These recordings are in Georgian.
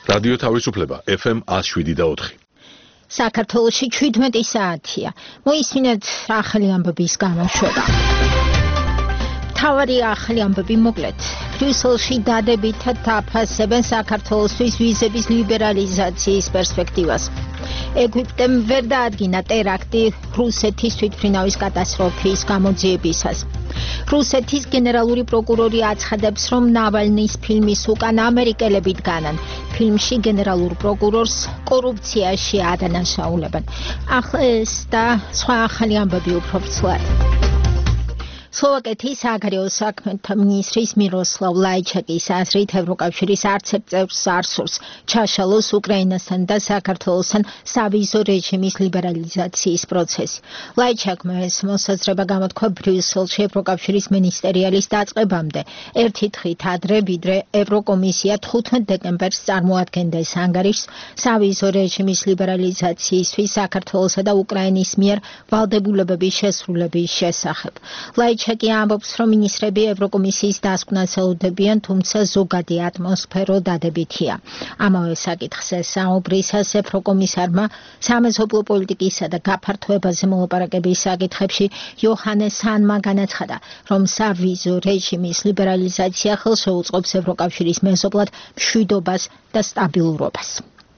რადიო თავისუფლება FM 107.4. საქართველოში 17 საათია. მოისმინეთ ახალი ამბების გამოშვება. თავარი ახალი ამბები მოკლედ. ბრიუსელში დადებითად აფასებენ საქართველოსთვის ვიზების ლიბერალიზაციის პერსპექტივას. ეგვიპტემ ვერ დაადგინა ტერაქტი რუსეთის თვითმფრინავის კატასტროფის გამოძიებისას. რუსეთის გენერალური პროკურორი აცხადებს, რომ ნავალნის ფილმის უკან ამერიკელები დგანან. ფილმში გენერალურ პროკურორს კორუფციაში ადანაშაულებენ. ახლა ეს და სხვა ახალი ამბები უფრო ვრცლად. სლოვაკეთის საგარეო საქმეთა მინისტრის მიროსლავ ლაიჩაკის აზრით ევროკავშირის არც ერთ წევრს არ სურს ჩაშალოს უკრაინასთან და საქართველოსთან სავიზო რეჟიმის ლიბერალიზაციის პროცესი. ლაიჩაკმა ეს მოსაზრება გამოთქვა ბრიუსელში ევროკავშირის მინისტერიალის დაწყებამდე, ერთი დღით ადრე, ვიდრე ევროკომისია 15 დეკემბერს წარმოადგენდეს ანგარიშს სავიზო რეჟიმის ლიბერალიზაციისთვის საქართველოსა და უკრაინის მიერ ვალდებულებების შესრულების შესახებ. ლაიჩაკი ამბობს, რომ მინისტრები ევროკომისიის დასკვნას ელოდებიან, თუმცა ზოგადი ატმოსფერო დადებითია. ამავე საკითხზე საუბრისას ევროკომისარმა სამეზობლო პოლიტიკისა და გაფართოებაზე მოლაპარაკების საკითხებში იოჰანეს ჰანმა განაცხადა, რომ სავიზო რეჟიმის ლიბერალიზაცია ხელს შეუწყობს ევროკავშირის მეზობლად მშვიდობას და სტაბილურობას.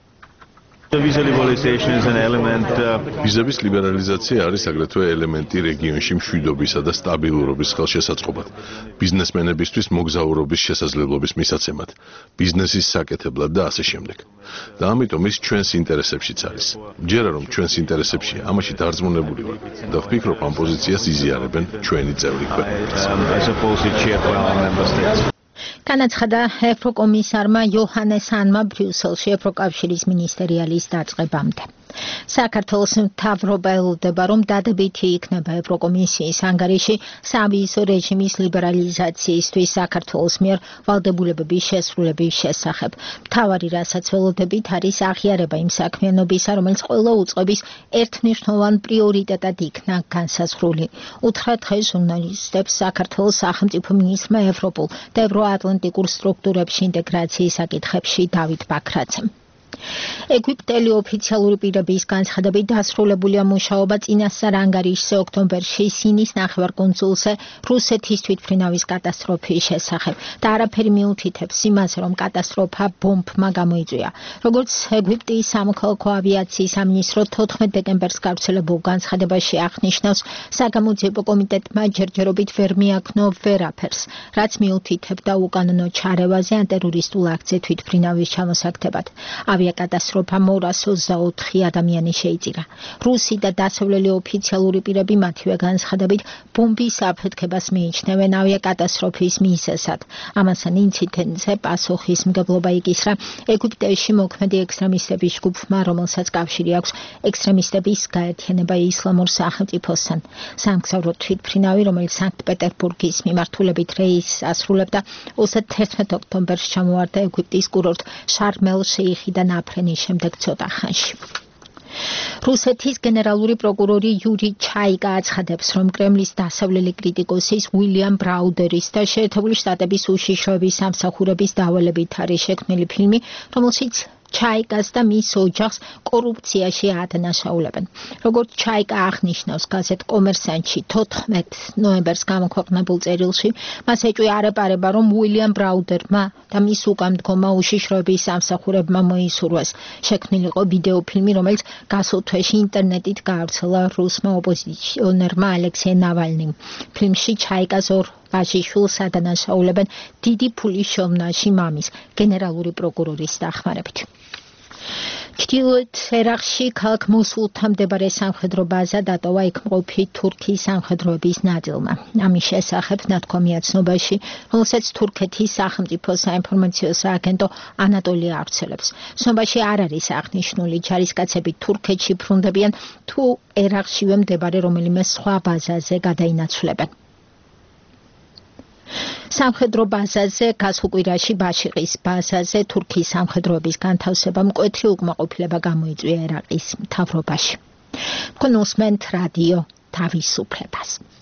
ვიზების ლიბერალიზაცია არის აგრეთვე ელემენტი რეგიონში მშვიდობისა და სტაბილურობის ხელშესაწყობად, ბიზნესმენებისთვის მოგზაურობის შესაძლებლობის მისაცემად, ბიზნესის საკეთებლად და ასე შემდეგ. და ამიტომ ის ჩვენს ინტერესებშიც არის. მჯერა რომ ჩვენს ინტერესებშია, ამაში დარწმუნებული ვარ და ვფიქრობ, ამ პოზიციას იზიარებენ ჩვენი წევრი ქვეყნებიც. განაცხადა ევროკომისარმა იოჰანეს ჰანმა ბრიუსელში ევროკავშირის მინისტერიალის დაწყებამდე. საქართველოს მთავრობა ელოდება, რომ დადებითი იქნება ევროკომისიის ანგარიში სავიზო რეჟიმის ლიბერალიზაციისთვის საქართველოს მიერ ვალდებულებების შესრულების შესახებ. მთავარი რასაც ველოდებით არის აღიარება იმ საქმიანობისა, რომელიც ყველა უწყების ერთმნიშვნელოვან პრიორიტეტად იქნა განსაზღვრული. უთხრა დღეს ჟურნალისტებს საქართველოს სახელმწიფო მინისტრმა ევროპულ და ევროატლანტიკურ სტრუქტურებში ინტეგრაციის საკითხებში დავით ბაქრაძემ. ეგვიპტელი ოფიციალური პირების განცხადებით დასრულებულია მუშაობა წინასწარ ანგარიშზე ოქტომბერში სინის ნახევარკუნძულზე რუსეთის თვითმფრინავის კატასტროფის შესახებ და არაფერი მიუთითებს იმაზე, რომ კატასტროფა ბომბმა გამოიწვია. როგორც ეგვიპტის სამოქალაქო ავიაციის სამინისტრო 14 დეკემბერს გავრცელებულ განცხადებაში აღნიშნავს, საგამოძიებო კომიტეტმა ჯერჯერობით ვერ მიაქნო ვერაფერს, რაც მიუთითებდა უკანონო ჩარევაზე ან ტერორისტულ აქტზე თვითმფრინავის ჩამოსაგდებად. ავიაკატასტროფა 224 ადამიანი შეიწირა. რუსი და დასავლელი ოფიციალური პირები მათივე განცხადებით ბომბის აფეთქებას მიიჩნევენ ავიაკატასტროფის მიზეზად. ამასთან ინციდენტზე პასუხისმგებლობა იკისრა ეგვიპტეში მოქმედი ექსტრემისტების ჯგუფმა, რომელსაც კავშირი აქვს ექსტრემისტების გაერთიანება ისლამურ სახელმწიფოსთან. სამგზავრო თვითმფრინავი, რომელიც სანქტ-პეტერბურგის მიმართულებით რეისს ასრულებდა, 31 ოქტომბერს ჩამოვარდა ეგვიპტის კურორტ შარმ-ელ-შეიხიდან აფრენის შემდეგ ცოტა ხანში. რუსეთის გენერალური პროკურორი იური ჩაიკა აცხადებს, რომ კრემლის დასავლელი კრიტიკოსის უილიამ ბრაუდერის და შეერთებული შტატების უშიშროების სამსახურების დავალებით არის შექმნილი ფილმი, რომელშიც ჩაიკას და მის ოჯახს კორუფციაში ადანაშაულებენ. როგორც ჩაიკა აღნიშნავს გაზეთ კომერსანტში 14 ნოემბერს გამოქვეყნებულ წერილში, მას ეჭვი-არეპარება, რომ უილიამ ბრაუდერმა და მის უკან მდგომმა უშიშროების სამსახურებმა მოისურვეს. შექმნილიყო ვიდეოფილმი, რომელიც გასულ თვეში ინტერნეტით გაავრცელა რუსმა ოპოზიციონერმა ალექსეი ნავალნიმ. ფილმში ჩაიკას ორ ვაჟიშვილს ადანაშაულებენ დიდი ფულის შოვნაში მამის, გენერალური პროკურორის დახმარებით. ჩრდილოეთ ერაყში ქალაქ მოსულთან მდებარე სამხედრო ბაზა დატოვა იქ მყოფი თურქიის სამხედროების ნაწილმა. ამის შესახებ ნათქვამია ცნობაში, რომელსაც თურქეთის სახელმწიფო საინფორმაციო სააგენტო ანატოლია ავრცელებს. ცნობაში არ არის აღნიშნული ჯარისკაცები თურქეთში ბრუნდებიან თუ ერაყშივე მდებარე რომელიმე სხვა ბაზაზე გადაინაცვლებენ. სამხედრო ბაზაზე გასულ კვირაში ბაშიყის ბაზაზე თურქიის სამხედროების განთავსება მკვეთრი უკმაყოფილება გამოიწვია ერაყის მთავრობაში. თქვენ უსმენთ რადიო თავისუფლებას.